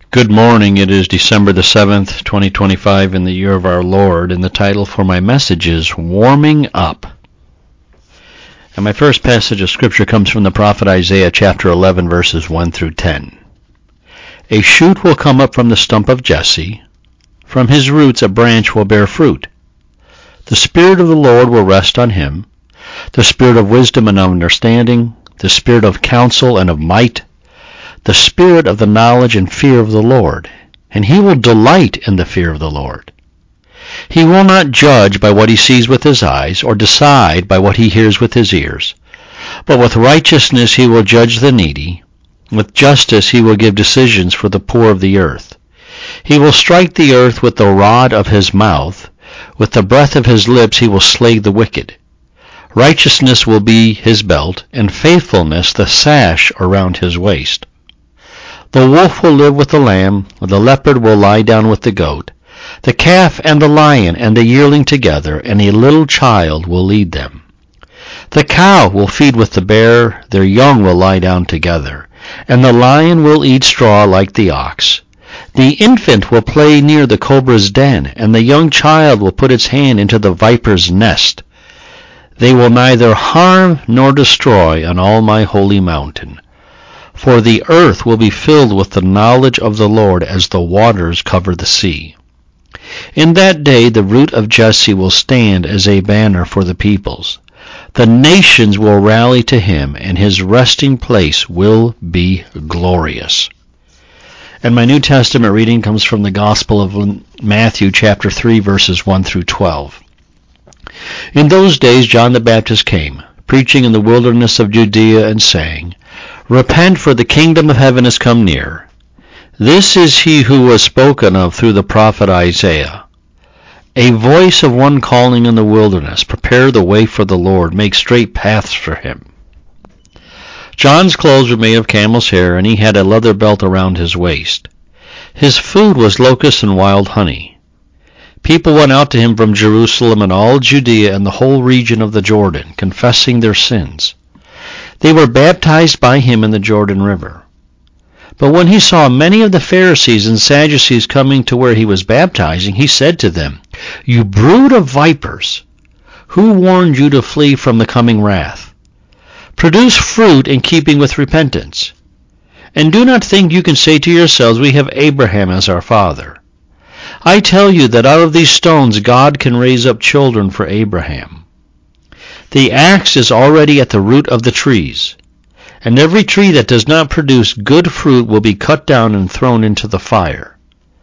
Good morning. It is December the 7th, 2025, in the year of our Lord, and the title for my message is Warming Up. And my first passage of Scripture comes from the prophet Isaiah chapter 11, verses 1 through 10. A shoot will come up from the stump of Jesse. From his roots a branch will bear fruit. The Spirit of the Lord will rest on him, the Spirit of wisdom and understanding, the Spirit of counsel and of might, the Spirit of the knowledge and fear of the Lord, and he will delight in the fear of the Lord. He will not judge by what he sees with his eyes, or decide by what he hears with his ears, but with righteousness he will judge the needy. With justice he will give decisions for the poor of the earth. He will strike the earth with the rod of his mouth. With the breath of his lips he will slay the wicked. Righteousness will be his belt, and faithfulness the sash around his waist. The wolf will live with the lamb, the leopard will lie down with the goat, the calf and the lion and the yearling together, and a little child will lead them. The cow will feed with the bear, their young will lie down together, and the lion will eat straw like the ox. The infant will play near the cobra's den, and the young child will put its hand into the viper's nest. They will neither harm nor destroy on all my holy mountain. For the earth will be filled with the knowledge of the Lord as the waters cover the sea. In that day the root of Jesse will stand as a banner for the peoples. The nations will rally to him, and his resting place will be glorious. And my New Testament reading comes from the Gospel of Matthew chapter 3, verses 1 through 12. In those days John the Baptist came, preaching in the wilderness of Judea and saying, Repent, for the kingdom of heaven has come near. This is he who was spoken of through the prophet Isaiah. A voice of one calling in the wilderness, Prepare the way for the Lord, make straight paths for him. John's clothes were made of camel's hair, and he had a leather belt around his waist. His food was locusts and wild honey. People went out to him from Jerusalem and all Judea and the whole region of the Jordan, confessing their sins. They were baptized by him in the Jordan River. But when he saw many of the Pharisees and Sadducees coming to where he was baptizing, he said to them, You brood of vipers, who warned you to flee from the coming wrath? Produce fruit in keeping with repentance. And do not think you can say to yourselves, We have Abraham as our father. I tell you that out of these stones God can raise up children for Abraham. The axe is already at the root of the trees, and every tree that does not produce good fruit will be cut down and thrown into the fire.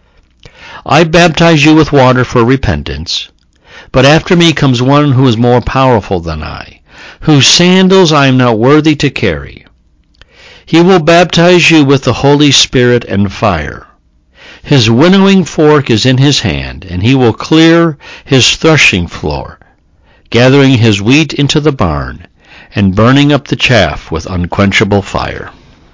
I baptize you with water for repentance, but after me comes one who is more powerful than I, whose sandals I am not worthy to carry. He will baptize you with the Holy Spirit and fire. His winnowing fork is in his hand, and he will clear his threshing floor, gathering his wheat into the barn, and burning up the chaff with unquenchable fire.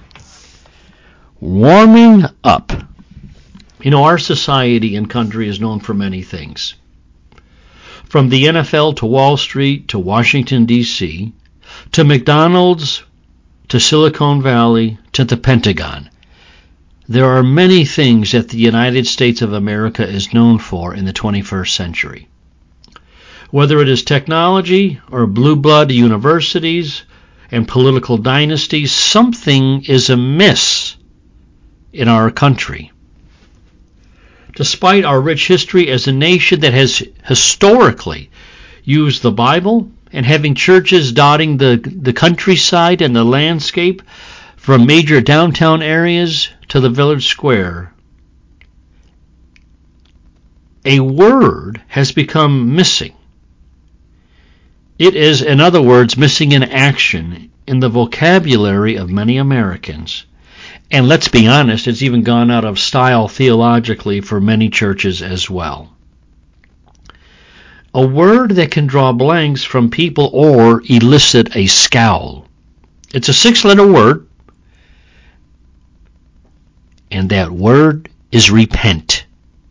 Warming up. You know, our society and country is known for many things. From the NFL to Wall Street to Washington, D.C., to McDonald's, to Silicon Valley, to the Pentagon. There are many things that the United States of America is known for in the 21st century. Whether it is technology or blue blood universities and political dynasties, something is amiss in our country. Despite our rich history as a nation that has historically used the Bible and having churches dotting the countryside and the landscape from major downtown areas to the village square, a word has become missing. It is, in other words, missing in action in the vocabulary of many Americans. And let's be honest, it's even gone out of style theologically for many churches as well. A word that can draw blanks from people or elicit a scowl. It's a 6-letter word, and that word is repent.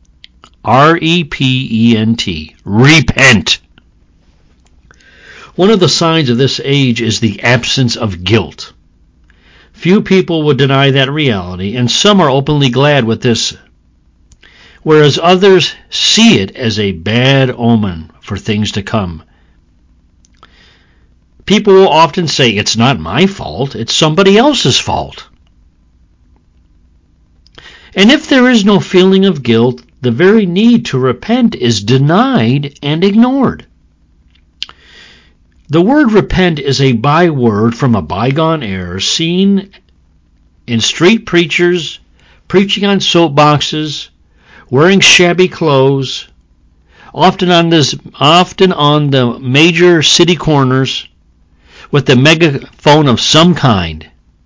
R-E-P-E-N-T. Repent. One of the signs of this age is the absence of guilt. Few people would deny that reality, and some are openly glad with this, whereas others see it as a bad omen for things to come. People will often say, it's not my fault, it's somebody else's fault. And if there is no feeling of guilt, the very need to repent is denied and ignored. The word repent is a byword from a bygone era seen in street preachers, preaching on soapboxes, wearing shabby clothes, often on the major city corners with a megaphone of some kind.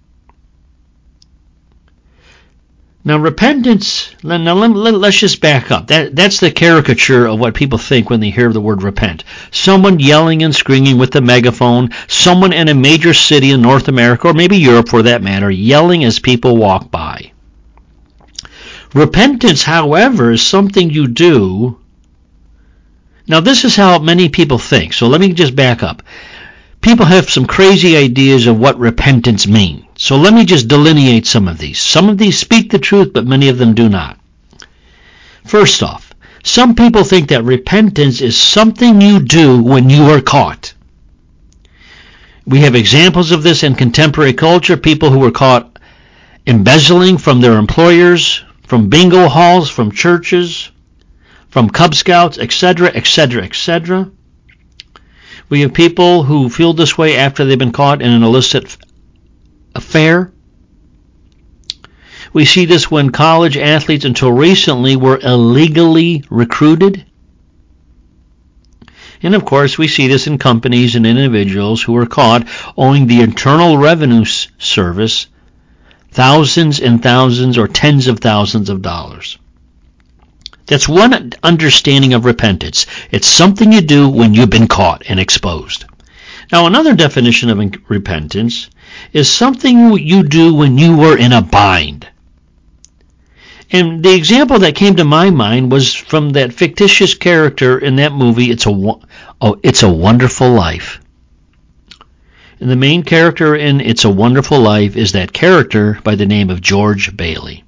Now repentance, let's just back up. That's the caricature of what people think when they hear the word repent. Someone yelling and screaming with a megaphone, someone in a major city in North America, or maybe Europe for that matter, yelling as people walk by. Repentance, however, is something you do. Now this is how many people think, so let me just back up. People have some crazy ideas of what repentance means. So let me just delineate some of these. Some of these speak the truth, but many of them do not. First off, some people think that repentance is something you do when you are caught. We have examples of this in contemporary culture, people who were caught embezzling from their employers, from bingo halls, from churches, from Cub Scouts, etc., etc., etc. We have people who feel this way after they've been caught in an illicit affair. We see this when college athletes until recently were illegally recruited. And of course we see this in companies and individuals who are caught owing the Internal Revenue Service thousands and thousands or tens of thousands of dollars. That's one understanding of repentance. It's something you do when you've been caught and exposed. Now, another definition of repentance is something you do when you were in a bind. And the example that came to my mind was from that fictitious character in that movie, It's a Wonderful Life. And the main character in It's a Wonderful Life is that character by the name of George Bailey.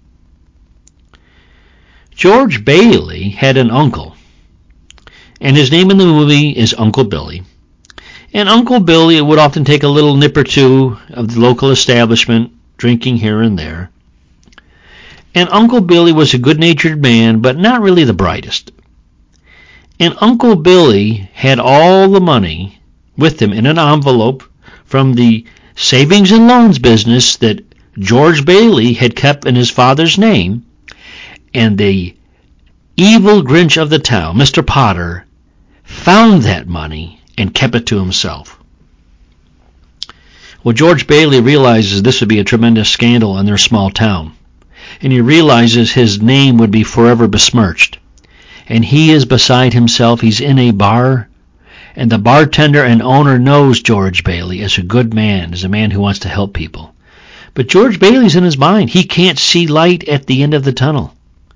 George Bailey had an uncle, and his name in the movie is Uncle Billy. And Uncle Billy would often take a little nip or two of the local establishment, drinking here and there. And Uncle Billy was a good-natured man, but not really the brightest. And Uncle Billy had all the money with him in an envelope from the savings and loans business that George Bailey had kept in his father's name. And the evil Grinch of the town, Mr. Potter, found that money and kept it to himself. Well, George Bailey realizes this would be a tremendous scandal in their small town. And he realizes his name would be forever besmirched. And he is beside himself. He's in a bar. And the bartender and owner knows George Bailey as a good man, as a man who wants to help people. But George Bailey's in his mind. He can't see light at the end of the tunnel.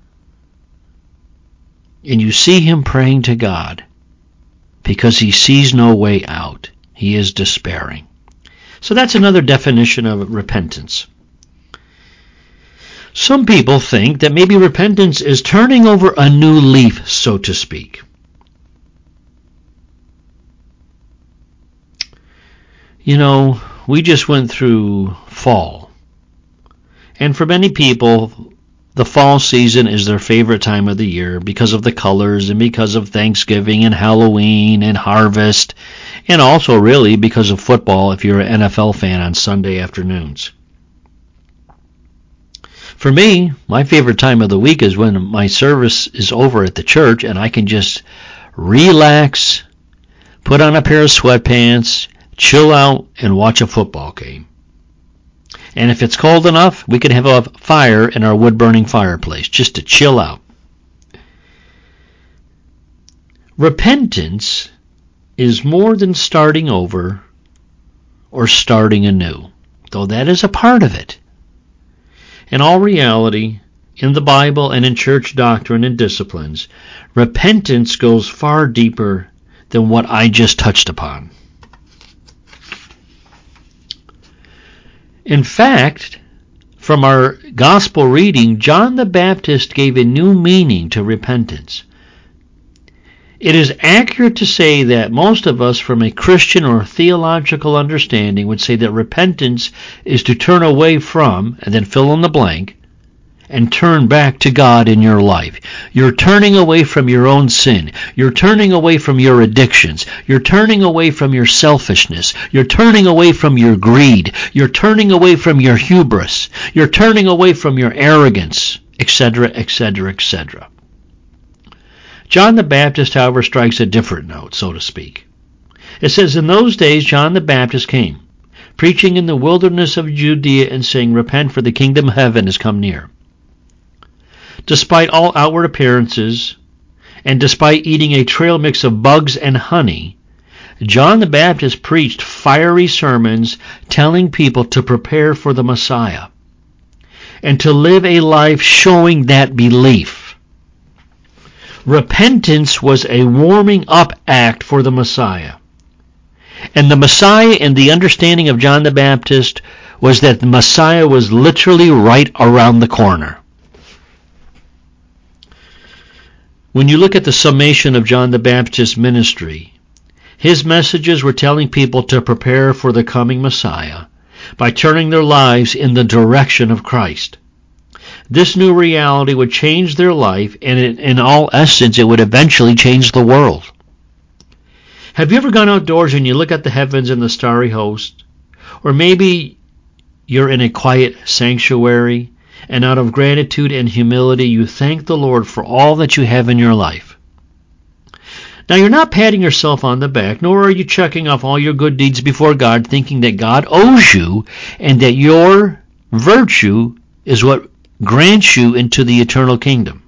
And you see him praying to God because he sees no way out. He is despairing. So that's another definition of repentance. Some people think that maybe repentance is turning over a new leaf, so to speak. You know, we just went through fall. And for many people, the fall season is their favorite time of the year because of the colors and because of Thanksgiving and Halloween and harvest, and also really because of football if you're an NFL fan on Sunday afternoons. For me, my favorite time of the week is when my service is over at the church and I can just relax, put on a pair of sweatpants, chill out, and watch a football game. And if it's cold enough, we can have a fire in our wood-burning fireplace just to chill out. Repentance is more than starting over or starting anew, though that is a part of it. In all reality, in the Bible and in church doctrine and disciplines, repentance goes far deeper than what I just touched upon. In fact, from our gospel reading, John the Baptist gave a new meaning to repentance. It is accurate to say that most of us from a Christian or theological understanding would say that repentance is to turn away from, and then fill in the blank, and turn back to God in your life. You're turning away from your own sin. You're turning away from your addictions. You're turning away from your selfishness. You're turning away from your greed. You're turning away from your hubris. You're turning away from your arrogance, etc., etc., etc. John the Baptist, however, strikes a different note, so to speak. It says, "In those days John the Baptist came, preaching in the wilderness of Judea and saying, 'Repent, for the kingdom of heaven is come near.'" Despite all outward appearances, and despite eating a trail mix of bugs and honey, John the Baptist preached fiery sermons telling people to prepare for the Messiah and to live a life showing that belief. Repentance was a warming up act for the Messiah. And the Messiah, in the understanding of John the Baptist, was that the Messiah was literally right around the corner. When you look at the summation of John the Baptist's ministry, his messages were telling people to prepare for the coming Messiah by turning their lives in the direction of Christ. This new reality would change their life, and in all essence, it would eventually change the world. Have you ever gone outdoors and you look at the heavens and the starry host? Or maybe you're in a quiet sanctuary, and out of gratitude and humility, you thank the Lord for all that you have in your life. Now, you're not patting yourself on the back, nor are you checking off all your good deeds before God, thinking that God owes you and that your virtue is what grants you into the eternal kingdom.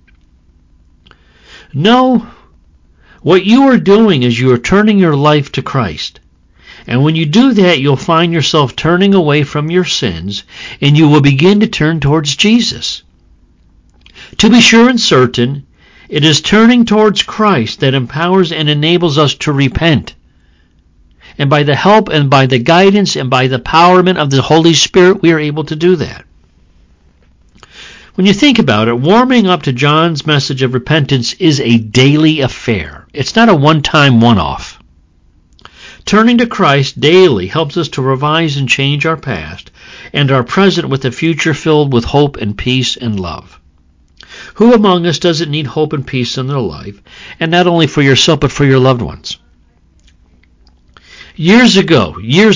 No, what you are doing is you are turning your life to Christ. And when you do that, you'll find yourself turning away from your sins, and you will begin to turn towards Jesus. To be sure and certain, it is turning towards Christ that empowers and enables us to repent. And by the help and by the guidance and by the empowerment of the Holy Spirit, we are able to do that. When you think about it, warming up to John's message of repentance is a daily affair. It's not a one-time, one-off. Turning to Christ daily helps us to revise and change our past and our present with a future filled with hope and peace and love. Who among us doesn't need hope and peace in their life, and not only for yourself but for your loved ones? Years ago,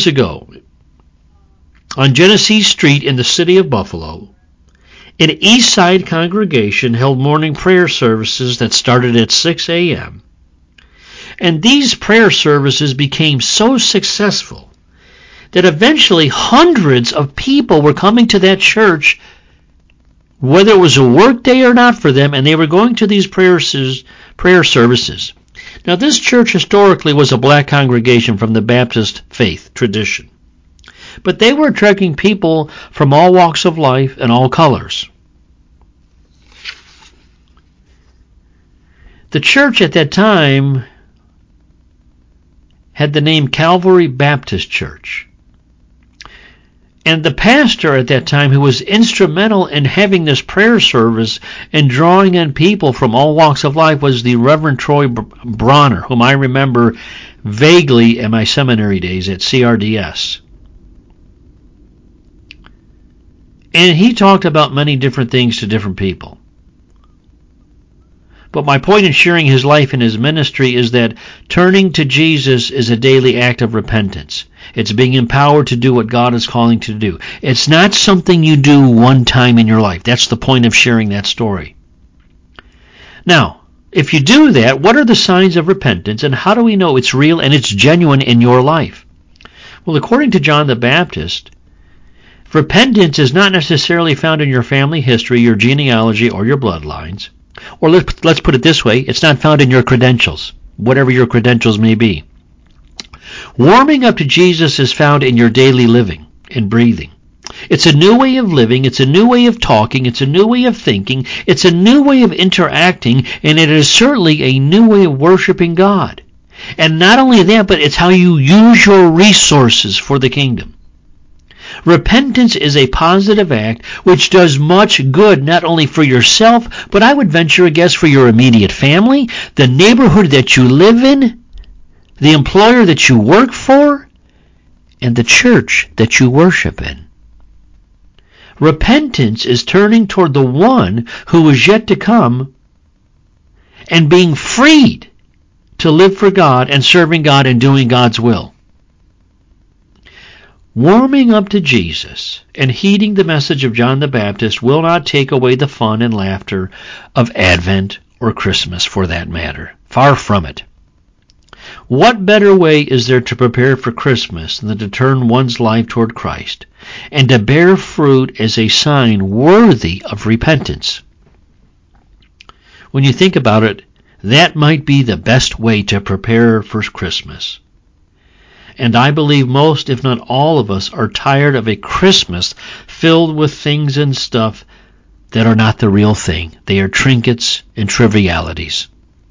on Genesee Street in the city of Buffalo, an East Side congregation held morning prayer services that started at 6 a.m. And these prayer services became so successful that eventually hundreds of people were coming to that church, whether it was a work day or not for them, and they were going to these prayer services. Now, this church historically was a black congregation from the Baptist faith tradition. But they were attracting people from all walks of life and all colors. The church at that time had the name Calvary Baptist Church. And the pastor at that time, who was instrumental in having this prayer service and drawing in people from all walks of life, was the Reverend Troy Bronner, whom I remember vaguely in my seminary days at CRDS. And he talked about many different things to different people. But my point in sharing his life and his ministry is that turning to Jesus is a daily act of repentance. It's being empowered to do what God is calling to do. It's not something you do one time in your life. That's the point of sharing that story. Now, if you do that, what are the signs of repentance, and how do we know it's real and it's genuine in your life? Well, according to John the Baptist, repentance is not necessarily found in your family history, your genealogy, or your bloodlines. Or let's put it this way, it's not found in your credentials, whatever your credentials may be. Warming up to Jesus is found in your daily living and breathing. It's a new way of living, it's a new way of talking, it's a new way of thinking, it's a new way of interacting, and it is certainly a new way of worshiping God. And not only that, but it's how you use your resources for the kingdom. Repentance is a positive act which does much good not only for yourself, but I would venture a guess for your immediate family, the neighborhood that you live in, the employer that you work for, and the church that you worship in. Repentance is turning toward the one who is yet to come and being freed to live for God and serving God and doing God's will. Warming up to Jesus and heeding the message of John the Baptist will not take away the fun and laughter of Advent or Christmas, for that matter. Far from it. What better way is there to prepare for Christmas than to turn one's life toward Christ and to bear fruit as a sign worthy of repentance? When you think about it, that might be the best way to prepare for Christmas. And I believe most, if not all of us, are tired of a Christmas filled with things and stuff that are not the real thing. They are trinkets and trivialities.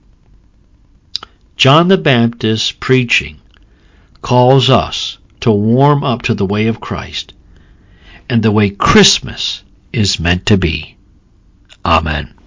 John the Baptist's preaching calls us to warm up to the way of Christ and the way Christmas is meant to be. Amen.